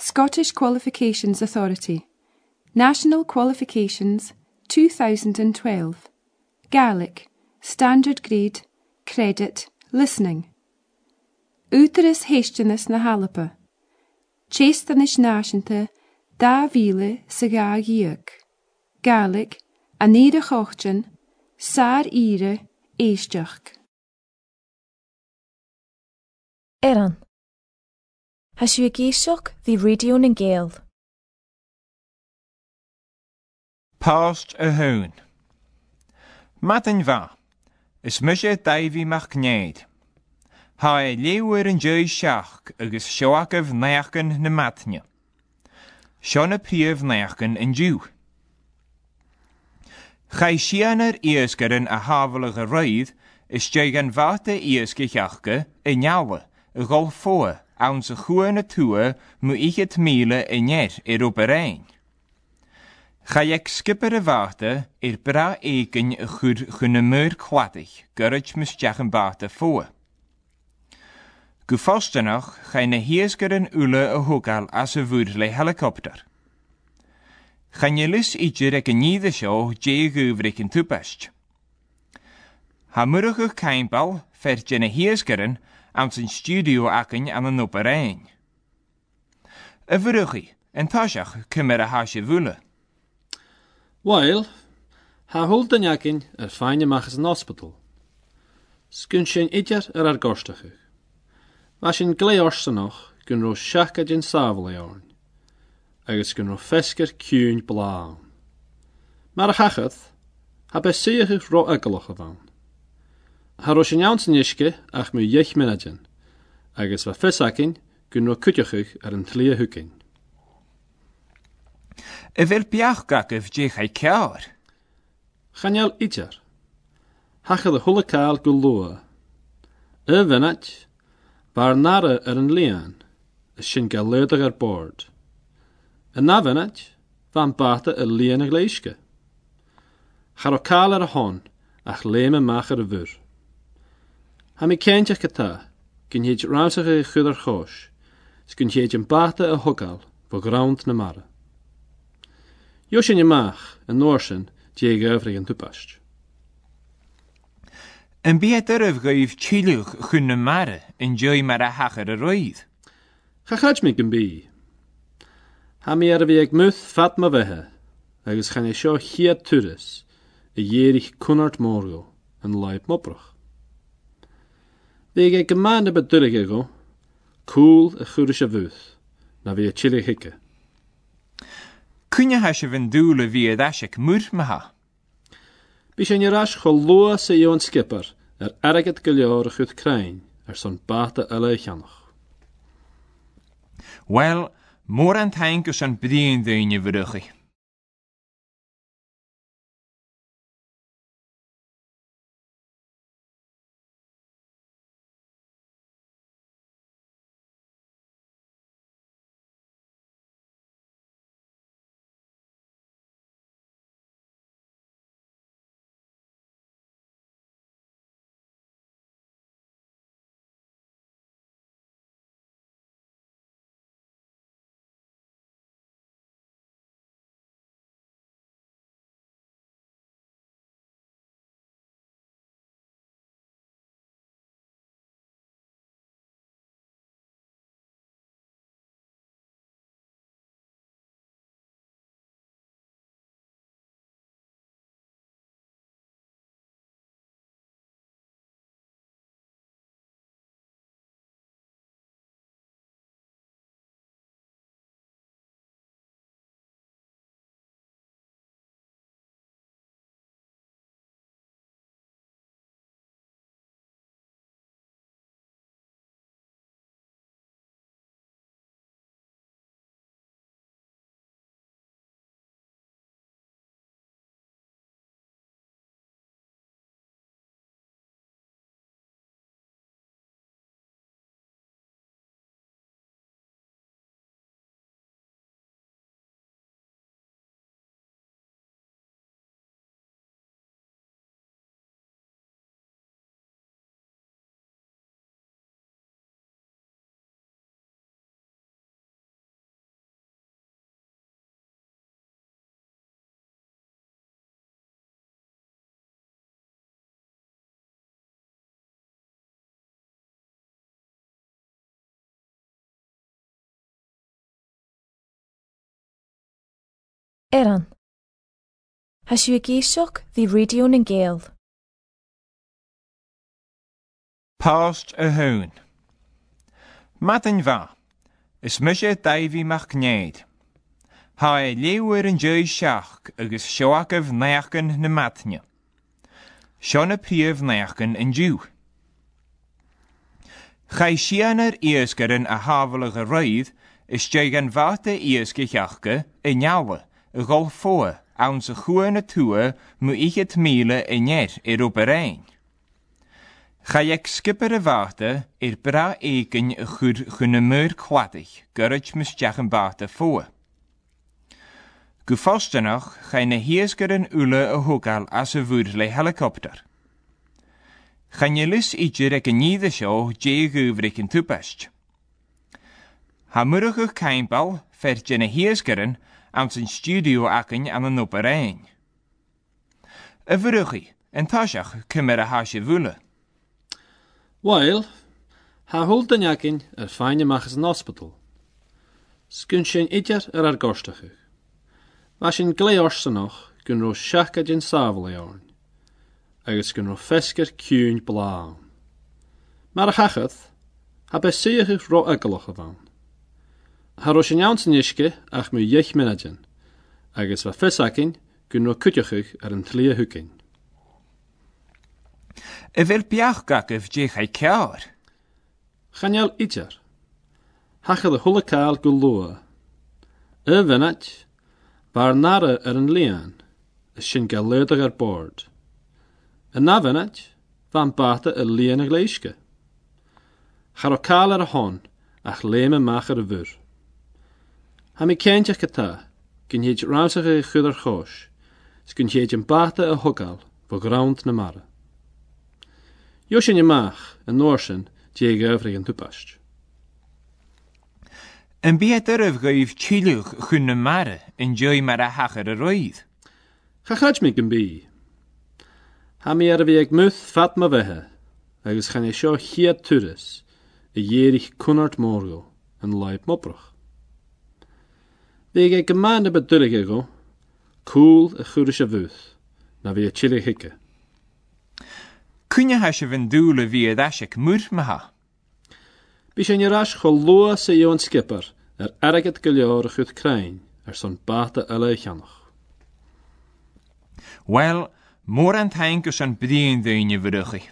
Scottish Qualifications Authority. National Qualifications 2012. Gaelic, Standard Grade, Credit, Listening. Útaras héisteannas na Hallapa. Chéstanis náisianta 2000 sa gá dhiac. Gaelic, Aníra Chochtan, Sár Ire, Éisteach. Éireann. Has you a géisteach the radio na Gael? Páist a hún. Matin va, is mishe Davy MacNaid. Ha leeuwer an joi seach agus seoachaf neachgan na matne. Sean prief neachgan in Jew. Chai sianar iesgeren a havelige roidd is jeigan vate iesgeachke in jouwe, a gol voor, aan ze goeie toe mu ik het miele in net op een. Ga ik skippere wachte bra eken goed gunnemeur kwadig, gurrich misjachen wachte voor. Gu vaste nog, ga ne hiesgeren ule a hogal as a voedle helikopter. Ga je lis ietsje rek een niede show je guvrik in toepast. Ha murige keimbal vert je ne hiesgeren aan zijn studio akken aan een opperijn. A vurugi, en tasjach kummer a hasje vule. Weil, ha hult den jakin fijne machs een hospital. Skun sin idjar gorstachig. Was in gleorste nog, kun ro shaka jin saveleorn. Agus kun ro fesker kuyn blaam. Maar hachat, ha beseig ro ekkeloch van. Ha ro sin jaunsen iske ach mu jech menagen. Agus va fesakin kun ro kutjachig een tlie hukin. Vil piachgakef je gij kaar. Chanjal idjar. Hacha de hullekaal gulloa. Venat, waar nare een lean, sin galeudig boord. Na venat, van bate een lean gleiske. Charokal hon, ach leme macher vur. Ha mi kentjach kata, kun je het raamsige gudder goos, skun je het bate een hokal, voor ground na mare. Josje je maag, en Noorsen, die gevrig en toepast. En beter of geef chilug gunne mare, en joy maar a hachere roid. Ga me kan bi. Ha meer wie ik muth vat me wehe, agus gaan je zo hier turis, jerig kunnert morgo, en leip moprach. Wie ik gemaande bedullige go, cool a chudische vuth, na wie chillig hikke. Kun je hasje van doelen wie het asjek muur me ha? Bishan je rasch geloa se joon skipper, erget geljorig goed krein, zo'n bate alle jannog. Wel, more aan het henken zo'n bediende in je verrugge. Eran. Has you a géisioch the radio and Gael? Past a hoon. Matin va. Is misje Davy McNeid. Ha leeuwer en jeu shach agus shoakav neachken na matne. Shona priev neachken en jew. Gai shianer eeskeren a havelige ruid is tegen vate eeske jachke en jouwe, a gol voor, onze goene toe moet ik het miele en net eroperein. Ga ik skippere wachten, bra eken goed gunemeur kwadig, gurrich misjachen wachten voor. Gufaste nog, ga ne heeskeren ule a hokal as a voedle helikopter. Ga je lis ietsje rek een niede show, jee guvrik in toepast. Ha murige keimbal, vert je ne heeskeren, aan zijn studio aken aan een operein. A vurugi, en tashach, kumere hasje vule. Weil, ha hult den jakin fijne machs een hospital. Skun sjen itjer gorstachig. Was in gleorse nog, kun ro shaka jin savel jorn. Agus kun ro fesker kuyn blaan. Maar hacheth, ha beseig ro ekkeloch van. Ha ro sjen jaunsen iske, ach mu jech menagen. Agus wa fesakin, kun ro kutjachig een tlie hukin. Wil piachgak of je gij kaar? Chanel itjer. Hacha de hulle kaal guloa. Venat, waar nare een lean, shin galeudig boord. Na venat, van bate lean gleiske. Charokal hon, ach leme macher vur. Ha mi kentje kata, kun je het rausige gudder goos, skun je het bate hokal, voor ground na mare. Josje je maag, en Noorsen, die gevrigen toepast. En beter of geef chilug gunne mare, en joy maar a hachere roid. Ga gats me een bi. Ha meer wie ik muth vat me wehe, agus gaan je zo hier turis, jerig kunnert morgo, en leip moprog. Wie ik een maande bedullige go, cool en goedische wuth, na wie chillig hikke. Kun je hasje van doelen wie het asje kmoer me ha? Bishen je rasch geloa se joon skipper, erg het geljorig goed krein, zo'n bate alle jannog. Wel, more aan het henken zo'n bediende in je verrugge.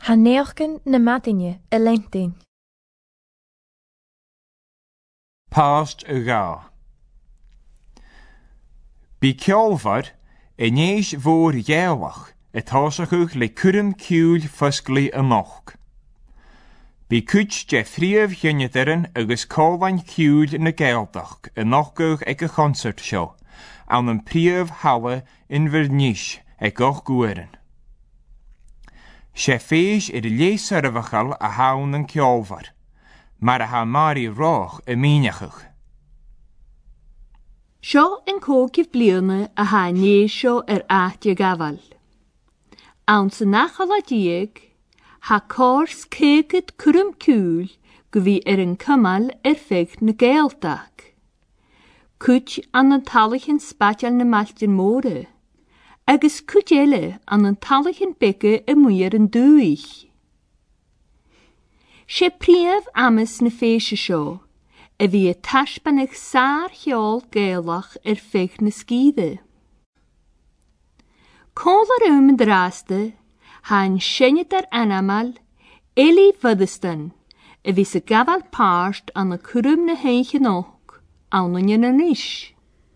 Ha neochgan na madinne a leintin. Past y ga. Bí ceolfar, inéis fôr ielach, y tosachwch le cwrym ciwl ffysglu y moch. Bí cwt je ffriaf hynnydderen agos colfain ciwl na geldach y nochgwch ag y concert show, an yn priaf hawe in vernish ag och gweren. Se feis lees syrfachal a hawn yn ceolfar, mar a ha mari roch y miniachach. Seo yn cógif bliana a ha né seo athia gafal. Awn sy'n nachal a dieg, ha cors cegyd cwrym cwl gyfi yn cymal feich na geeldag. Cwt an yn talich yn spatial na maltyn môre, agos cwt ele an yn talich yn bege y mwyr yn dwych. Se priaf amas na feisio seo, fi y tasban eich sa'r hiol geelach feich na sgydde. Col ar yn draste, ha'n sienid ar anamal, Eli fyddystan, fi sy gafal parst an y cwrym na heich yn och, awn yn yn ish.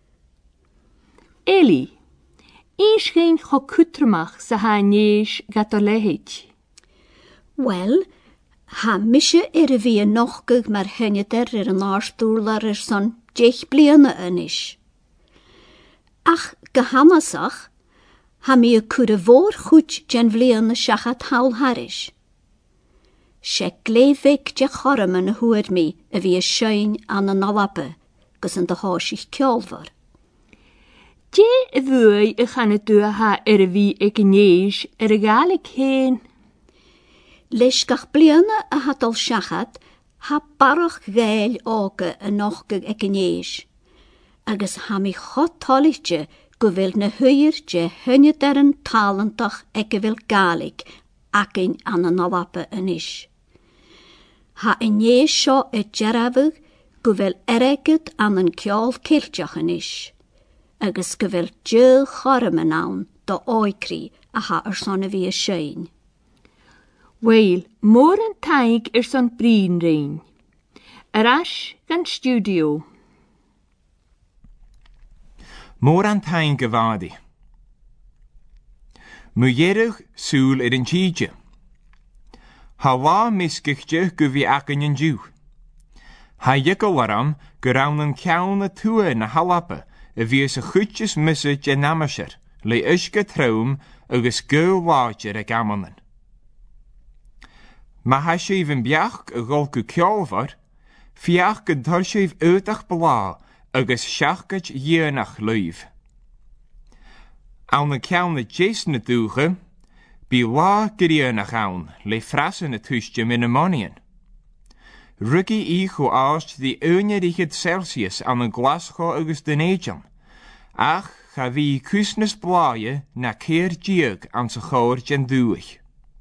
Eli, is geen cho cwtrymach sa ha'n ish gatolehid. Wel, ha misje fi yn nochgwg mar hynnyder yn arstwlar son 10 bliana yn ish. Ach gehanasach, ha mi y cwr y fôr chwt gen flian y siachat hawl harish. Se glefig je chorym yn y hwyd mi fi y sioen an y nolabe, gos yn dy hosich ceolfar. Je y fwy y chan y dwy ha fi ag neis y gaelig hen. Leis gach bliana a hadol siachat, ha barach gael oge y nochgwg ag neis. Agus ha mi chotolitje gwyfil na hwyr je hynnyder yn talentach ag gyfil gaelig ac ein an y nolabe yn ish. Ha yn neis sio y gerafwg gwyfil eregyd an yn ciol ciltiach yn ish. Agus gyfil dyl chorym yn awn do oicri a ha son fi y sioen. Wel, môr yn taig son brin rein. Ash gan studio. Môr an tain gyfadi. Mwyerwch sŵl yn tîdje. Ha la misgych gyfi ac yn diw. Ha ygol aram gyrawn yn ciawn y tŵa na halape fi ys y chwtjes mysig yn amasher le ysga trawm agos gyl lager ag amanen. Ma ha sef yn biach y golgw ceolfar, fiach gyntor sef ydach bla agos siachgach ienach lwyf. Awn y ciawn y jes na dwche, bi la gyrienach awn le frasen y tŵsdje min ammonian. Ryggi ich o aast di ynerichyd Celsius an y glasgo agos dyn eijan, ach cha fi cwsnys blaie na ceir diag an sy chawr gen dwych.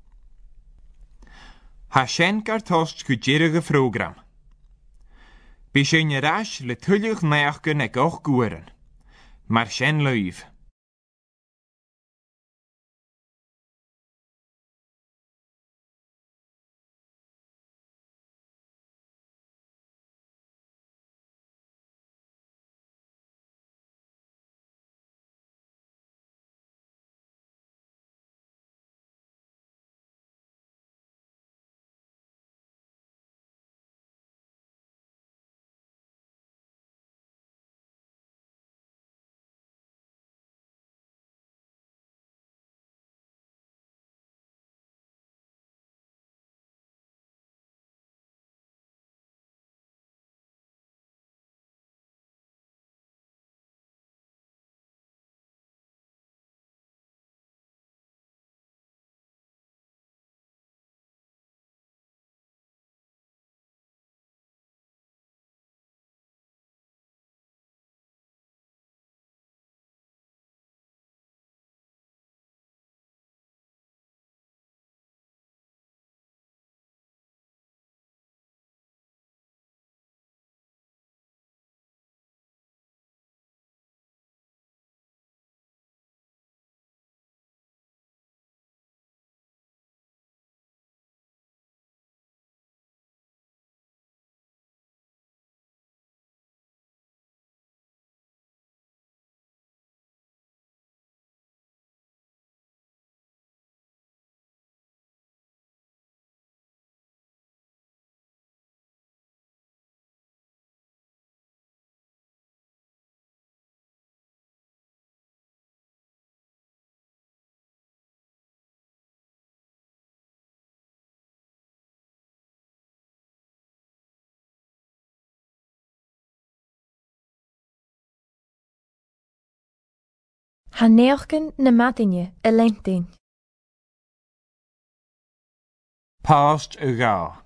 Ha sien gartost cwdirige program. Bi sien je rasch le tullig neachgen ag och gweren, mar sien luif. Ha neochgen na madinje y leintin. Past y ga.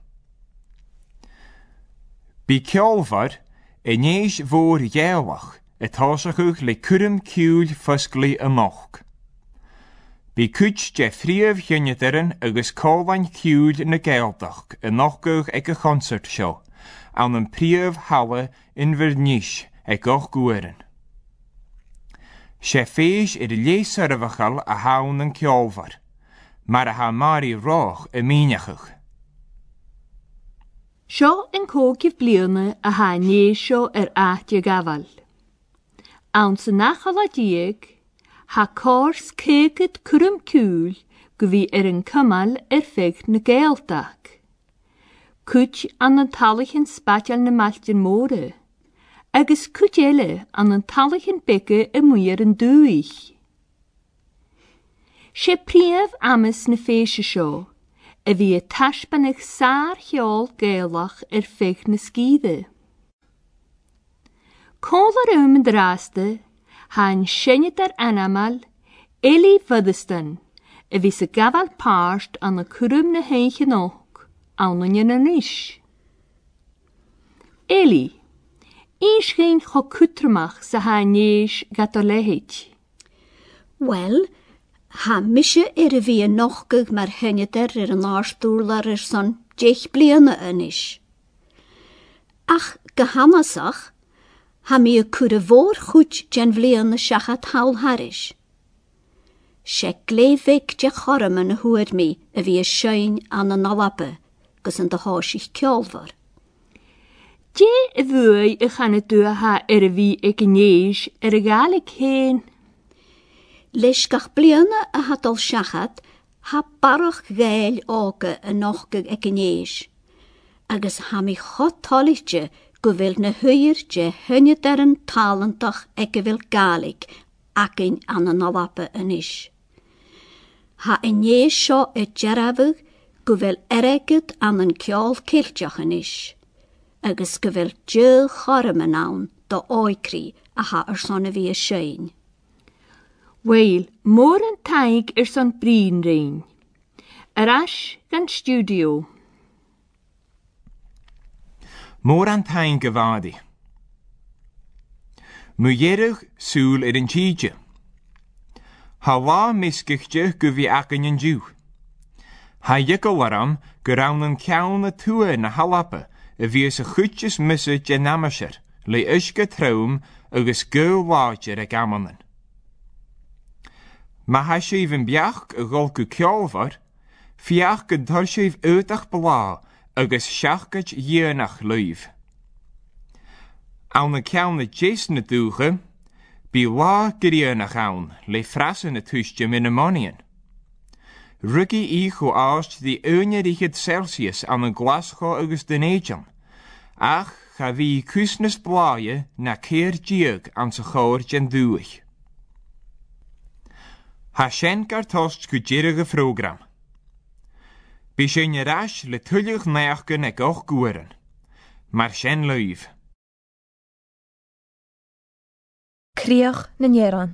Bi ceolfar, enéis voor jælach, et hasachug le currum ciúl fusgli y moch. Bi cwch je friaf gynnydderen agus colvain ciúl na geldach y nochgug ag y concert show, an yn priaf hawe in vernish ag och gweren. Se feis lees syrfachal a hawn yn ceolfar, mar a ha mari roch y mínachug. Seo yn cógif bliana a ha nie seo ahtio gafal. Awn sy'n nachal a dieg, ha cors cegyd cwrym cŵl gyfi yn cymal feg na geeldag. Cwt an yn talich yn spatial na maltyn môre, agus cwt ele an yn talich yn bege y mwyr yn dwych. Se priaf amas na feisio seo, fi y tasbanach sa'r hiol geelach feg na sgidde. Col ar yn draste, ha'n siennet ar anamal, Eli fyddystan, fi sy gafal parst an y cwrym na heich yn och, awn yn yn ish. Eli, is geen cho kutrmach sa ha nees gatolehit. Wel, ha misje fi nochgug mar hynyder yn aarstoelar son 10 bliana yn ish. Ach, gehanasach, ha mi y cwrdd fôr chwt gen vliana siachat hawl harish. Se glefig je chorym yn y hwyr mi fi y siein an y nalabe, gys yn dy hosich ceolfar. Je y fwy y chan y dwy ha fi ag nees y gaelig hen. Leis gach bliana a hadol siachat, ha barach gael oge y nochgug ag nees. Agus ha mi chotolitje gyfil na hwyr je hynyder yn talentach ag gyfil gaelig ac ein an y nalabe yn ish. Ha yn nees sio y gerafug gyfil eregyd an yn ceol ciltiach yn ish. Agus gyfil djil chorym yn awn do oicri a ha son fi y siein. Wel, môr yn taig son brin rein. Ash gan studio. Môr an tain gyfadi. Mwyerwch sŵl yn tîdje. Ha la misgych gyfi ac yn diw. Ha ygol aram gyrawn yn ciawn y tŵa na halape fi ys y chwtjes mysa genamasher le ysga trawm agos gyw lager ag amanen. Ma ha sef yn biach y golgw ceolfar, fiach gyntor sef ydach bla agos siachgach ienach lyf. Awn y ciawn y jes na dwche, bi la gyrienach awn le frasen y tŵsdje min ammonian. Ryggi ich o aast di ynerichyd Celsius an y glasgo agos dyn eijan, ach ga fi cwsnes blaie na ceir diag an sy chawr gen dwych. Ha sien gartost gwydierige program. Bi sien je rasch le tullig neachgen ag och gweren, maar sien luif. Kriach na njeran.